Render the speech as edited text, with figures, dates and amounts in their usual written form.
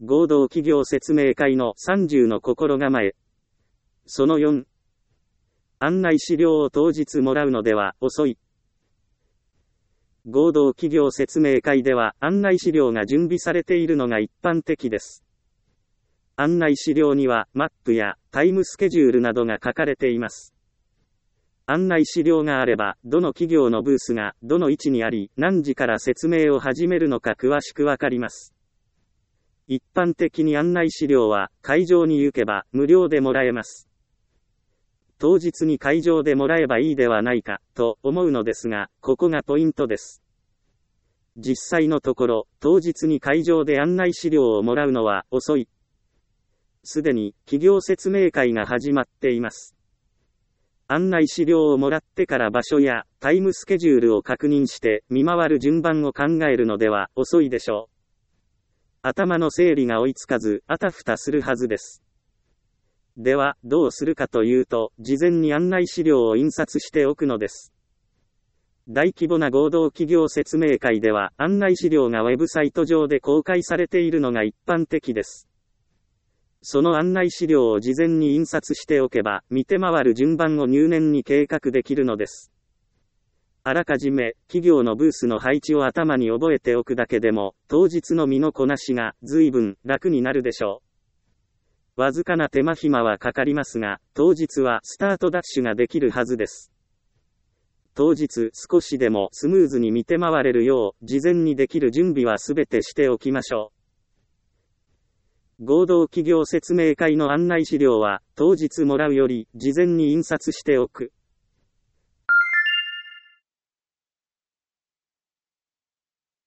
合同企業説明会の30の心構え。その4。案内資料を当日もらうのでは遅い。合同企業説明会では案内資料が準備されているのが一般的です。案内資料にはマップやタイムスケジュールなどが書かれています。案内資料があれば、どの企業のブースがどの位置にあり、何時から説明を始めるのか詳しくわかります。一般的に案内資料は会場に行けば無料でもらえます。当日に会場でもらえばいいではないか、と思うのですが、ここがポイントです。実際のところ、当日に会場で案内資料をもらうのは遅い。すでに企業説明会が始まっています。案内資料をもらってから場所やタイムスケジュールを確認して見回る順番を考えるのでは遅いでしょう。頭の整理が追いつかず、あたふたするはずです。では、どうするかというと、事前に案内資料を印刷しておくのです。大規模な合同企業説明会では、案内資料がウェブサイト上で公開されているのが一般的です。その案内資料を事前に印刷しておけば、見て回る順番を入念に計画できるのです。あらかじめ、企業のブースの配置を頭に覚えておくだけでも、当日の身のこなしが随分楽になるでしょう。わずかな手間暇はかかりますが、当日はスタートダッシュができるはずです。当日少しでもスムーズに見て回れるよう、事前にできる準備はすべてしておきましょう。合同企業説明会の案内資料は、当日もらうより事前に印刷しておく。